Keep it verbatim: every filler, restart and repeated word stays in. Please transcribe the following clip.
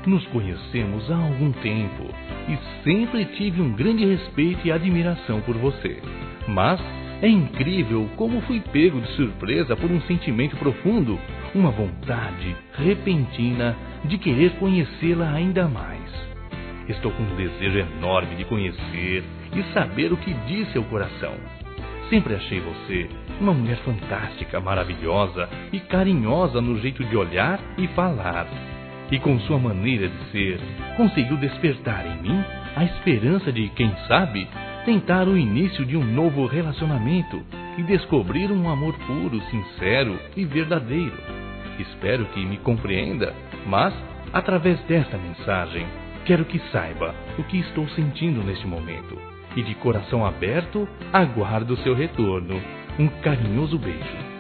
Nos conhecemos há algum tempo e sempre tive um grande respeito e admiração por você. Mas é incrível como fui pego de surpresa por um sentimento profundo, uma vontade repentina de querer conhecê-la ainda mais. Estou com um desejo enorme de conhecer e saber o que diz seu coração. Sempre achei você uma mulher fantástica, maravilhosa e carinhosa no jeito de olhar e falar. E com sua maneira de ser, conseguiu despertar em mim a esperança de, quem sabe, tentar o início de um novo relacionamento e descobrir um amor puro, sincero e verdadeiro. Espero que me compreenda, mas, através desta mensagem, quero que saiba o que estou sentindo neste momento. E de coração aberto, aguardo o seu retorno. Um carinhoso beijo.